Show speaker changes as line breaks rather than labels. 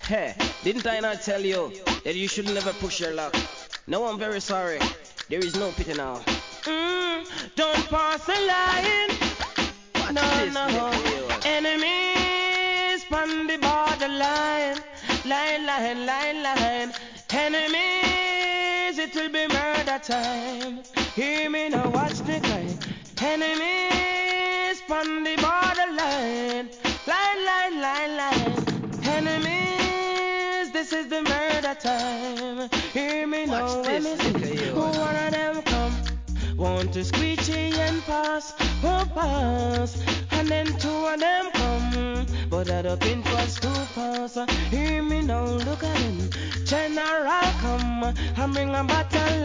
Hey, didn't I not tell you that you should never push your luck? No, I'm very sorry. There is no pity now. Don't pass the line. What's no, this, no. Enemies on the borderline. Line. Enemies, it will be murder time. Hear me now, watch the cry. Enemies on the borderline. Line. Enemies, this is the murder time. Hear me now, when me see one of them come. Want to squeegee and pass, oh pass. And then two of them come, but that up in was too fast. Hear me now, look at him. General come and bring a battle.